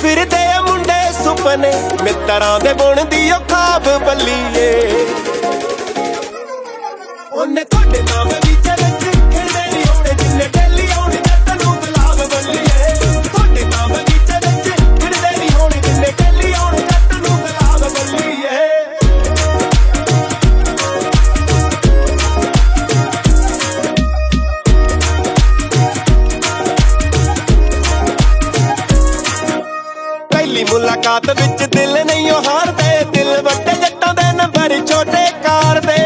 ਫਿਰਦੇ ਆ ਮੁੰਡੇ ਸੁਪਨੇ ਮਿੱਤਰਾਂ ਦੇ ਬੁਣਦੀ ਉਹ ਖਾਬ ਬੱਲੀਏ। ਉਹਨੇ ਤੁਹਾਡੇ ਨਾਮ ਵੀ ਚਰਚ ਖਿੜਦੇ ਨਹੀਂ ਹੋਣੇ ਜਿੰਨੇ ਡੇਲੀ ਆਉਣੇ ਜੱਟ ਨੂੰ ਗੁਲਾਬ ਬੱਲੀਏ। ਤੁਹਾਡੇ ਨਾਮ ਵੀ ਚਰਚ ਖਿੜਦੇ ਨਹੀਂ ਹੋਣੇ ਜਿੰਨੇ ਡੇਲੀ ਆਉਣੇ ਜੱਟ ਨੂੰ ਗੁਲਾਬ ਬੱਲੀਏ। ਪਹਿਲੀ ਮੁਲਾਕਾਤ ਵਿੱਚ ਦਿਲ ਨਹੀਂ ਉਹ ਹਾਰਦੇ, ਦਿਲ ਵੱਡੇ ਜੱਟਾਂ ਦੇ ਨੰਬਰ ਛੋਟੇ ਕਾਰ ਦੇ।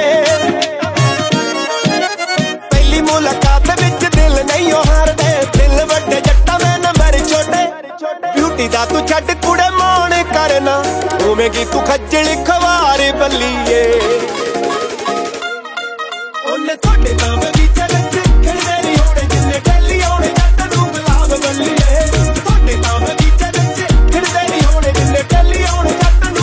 ਪਹਿਲੀ ਮੁਲਾਕਾਤ ਵਿੱਚ ਦਿਲ ਨਹੀਂ ਉਹ ਹਾਰਦੇ, ਦਿਲ ਵੱਡੇ ਜੱਟਾਂ ਦੇ ਨੰਬਰ ਛੋਟੇ। ਬਿਊਟੀ ਦਾ ਤੂੰ ਛੱਡ ਕੁੜੇ ਮਾਣ ਕਰਨਾ, ਹੋਵੇਂਗੀ ਤੂੰ ਖੱਜਲ ਖਵਾਰ ਬੱਲੀਏ। ਉਹਨੇ ਤੁਹਾਡੇ ਨਾਮ ਵੀ ਚਰਚ ਖਿੜਦੇ ਨਹੀਂ ਹੋਣੇ ਜਿੰਨੇ ਡੇਲੀ ਆਉਣੇ ਜੱਟ ਨੂੰ ਗੁਲਾਬ ਬੱਲੀਏ। ਤੁਹਾਡੇ ਨਾਮ ਵੀ ਚਰਚ ਖਿੜਦੇ ਨਹੀਂ ਹੋਣੇ ਜਿੰਨੇ ਡੇਲੀ ਆਉਣੇ ਜੱਟ ਨੂੰ।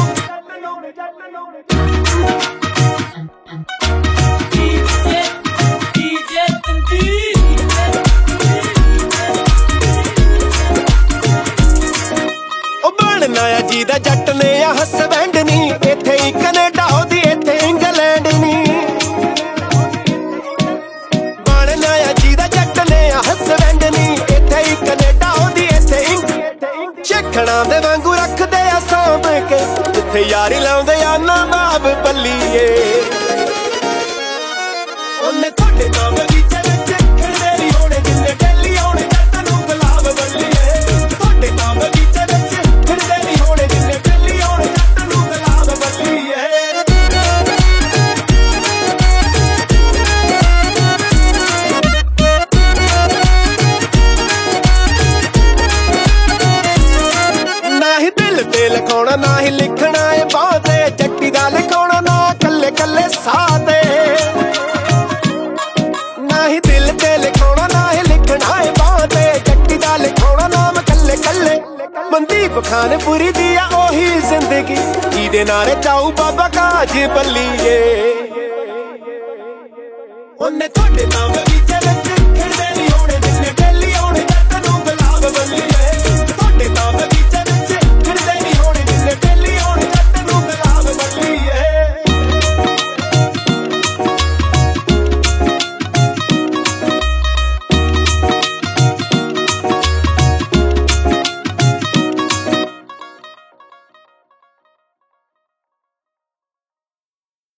ਉਹ ਬਣਨਾ ਆ ਜਿਹਦਾ ਜੱਟ ਨੇ ਆ ਹਸਬੈਂਡ ਨੀ, ਇੱਥੇ ਹੀ ਕੈਨੇਡਾ ਉਹਦੀ ਇੱਥੇ ਇੰਗਲੈਂਡ ਨੀ। ਬਣਨਾ ਆ ਜਿਹਦਾ ਜੱਟ ਨੇ ਆ ਹਸਬੈਂਡ ਨੀ, ਇੱਥੇ ਹੀ ਕੈਨੇਡਾ ਉਹਦੀ ਇੱਥੇ ਸ਼ੇਖਣਾ ਦੇ ਵਾਂਗੂ ਰੱਖਦੇ ਆ ਸਾਂਭ ਕੇ, ਜਿੱਥੇ ਯਾਰੀ ਲਾਉਂਦੇ ਆ ਨਾ ਬਾਬ ਬੱਲੀਏ। ਉਹਨੇ ਤੁਹਾਡੇ ਨਾਮ ਵੀ ਚਰਚ ਖਿੜਦੇ ਨਹੀਂ ਹੋਣੇ ਜਿੰਨੇ ਡੇਲੀ ਆਉਣੇ ਜੱਟ ਨੂੰ ਗੁਲਾਬ ਬੱਲੀਏ। ਤੁਹਾਡੇ ਨਾਮ ਵੀ ਚਰਚ ਖਿੜਦੇ ਨਹੀਂ ਹੋਣੇ ਜਿੰਨੇ ਡੇਲੀ ਆਉਣੇ ਜੱਟ ਨੂੰ ਗੁਲਾਬ ਬੱਲੀਏ। ਨਾ ਹੀ ਦਿਲ ਤੇ ਲਿਖਾਉਣਾ ਨਾ ਹੀ ਲਿਖਣਾ ਏ ਬਾਂਹ ਤੇ, ਜੱਟੀ ਦਾ ਲਿਖਾਉਣਾ ਨਾ ਕੱਲੇ ਕੱਲੇ ਸਾਹ ਤੇ। ਨਾ ਹੀ ਦਿਲ ਤੇ ਲਿਖਾਉਣਾ ਨਾ ਹੀ ਲਿਖਣਾ ਏ ਬਾਂਹ ਤੇ, ਜੱਟੀ ਦਾ ਲਿਖਾਉਣਾ ਨਾਮ ਕੱਲੇ ਕੱਲੇ। ਮਨਦੀਪ ਖਾਨਪੁਰੀ ਦੀ ਆ ਉਹੀ ਜ਼ਿੰਦਗੀ, ਜਿਹਦੇ ਨਾਲੇ ਚਾਊ ਬਾਬਾ ਕਾਜ ਬੱਲੀਏ। ਉਹਨੇ ਤੁਹਾਡੇ ਨਾਮ